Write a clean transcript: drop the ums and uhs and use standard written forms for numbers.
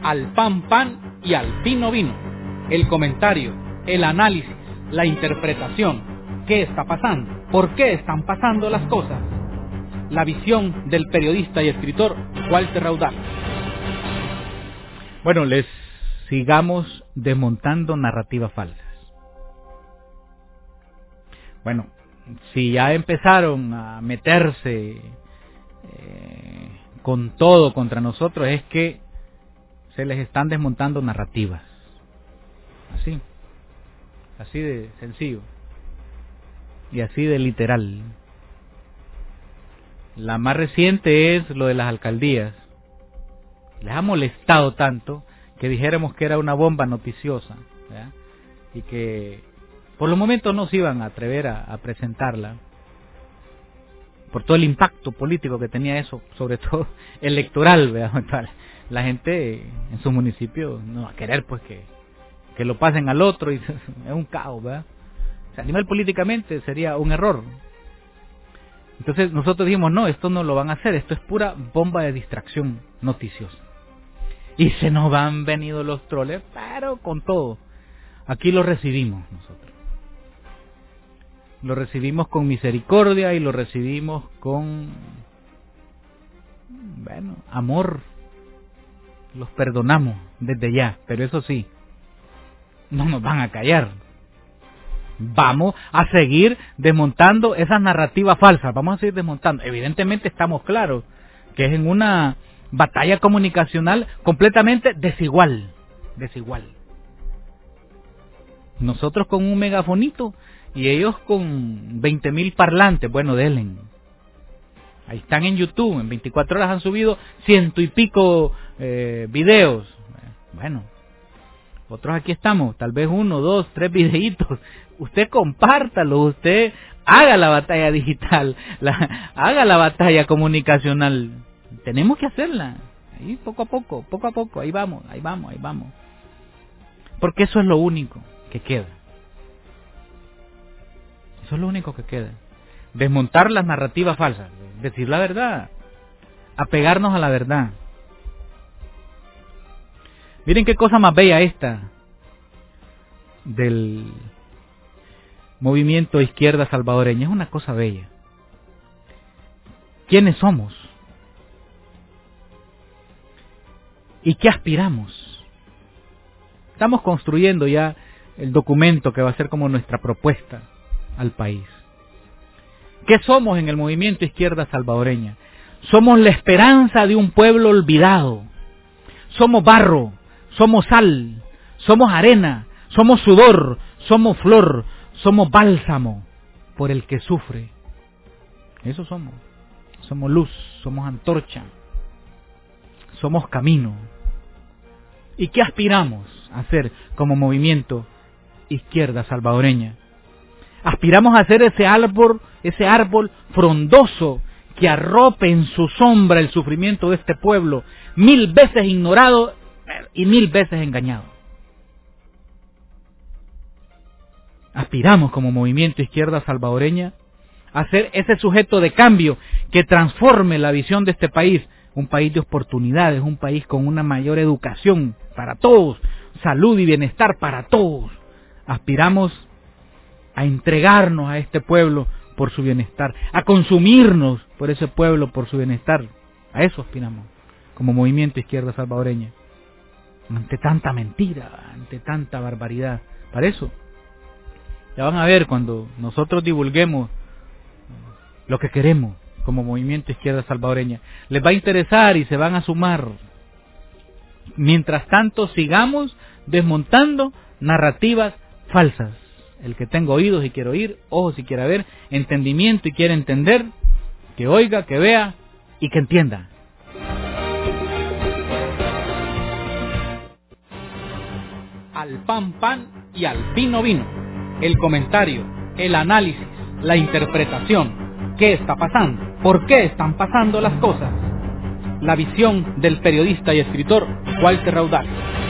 Al pan pan y al vino vino. El comentario, el análisis, la interpretación. ¿Qué está pasando? ¿Por qué están pasando las cosas? La visión del periodista y escritor Walter Raudal. Bueno, les sigamos desmontando narrativas falsas. Bueno, si ya empezaron a meterse con todo contra nosotros, es que se les están desmontando narrativas. Así de sencillo y así de literal. La más reciente es lo de las alcaldías. Les ha molestado tanto que dijéramos que era una bomba noticiosa, ¿verdad? Y que por los momentos no se iban a atrever a presentarla por todo el impacto político que tenía eso, sobre todo electoral, ¿verdad? La gente en su municipio no va a querer pues que lo pasen al otro y es un caos, ¿verdad? O sea, a nivel políticamente sería un error. Entonces nosotros dijimos, no, esto no lo van a hacer, esto es pura bomba de distracción noticiosa. Y se nos han venido los troles, pero con todo. Aquí lo recibimos nosotros. Lo recibimos con misericordia y lo recibimos con, amor. Los perdonamos desde ya, pero eso sí, no nos van a callar. Vamos a seguir desmontando esas narrativas falsas, vamos a seguir desmontando. Evidentemente estamos claros que es en una batalla comunicacional completamente desigual. Nosotros con un megafonito y ellos con 20,000 parlantes, bueno, denle. Ahí están en YouTube, en 24 horas han subido 100 y pico videos. Bueno, otros aquí estamos, tal vez 1, 2, 3 videitos. Usted compártalo, usted haga la batalla digital, haga la batalla comunicacional. Tenemos que hacerla, ahí poco a poco, ahí vamos. Porque eso es lo único que queda. Eso es lo único que queda. Desmontar las narrativas falsas, decir la verdad, apegarnos a la verdad. Miren qué cosa más bella esta del movimiento izquierda salvadoreña, es una cosa bella. ¿Quiénes somos? ¿Y qué aspiramos? Estamos construyendo ya el documento que va a ser como nuestra propuesta al país. ¿Qué somos en el movimiento izquierda salvadoreña? Somos la esperanza de un pueblo olvidado. Somos barro, somos sal, somos arena, somos sudor, somos flor, somos bálsamo por el que sufre. Eso somos. Somos luz, somos antorcha, somos camino. ¿Y qué aspiramos a hacer como movimiento izquierda salvadoreña? Aspiramos a ser ese árbol frondoso que arrope en su sombra el sufrimiento de este pueblo, 1000 veces ignorado y 1000 veces engañado. Aspiramos como movimiento izquierda salvadoreña a ser ese sujeto de cambio que transforme la visión de este país, un país de oportunidades, un país con una mayor educación para todos, salud y bienestar para todos. Aspiramos a entregarnos a este pueblo por su bienestar, a consumirnos por ese pueblo por su bienestar. A eso aspiramos como movimiento izquierda salvadoreña. Ante tanta mentira, ante tanta barbaridad. Para eso, ya van a ver cuando nosotros divulguemos lo que queremos como movimiento izquierda salvadoreña. Les va a interesar y se van a sumar. Mientras tanto, sigamos desmontando narrativas falsas. El que tenga oídos y quiere oír, ojos y quiera ver, entendimiento y quiere entender, que oiga, que vea y que entienda. Al pan pan y al vino vino. El comentario, el análisis, la interpretación. ¿Qué está pasando? ¿Por qué están pasando las cosas? La visión del periodista y escritor Walter Raudal.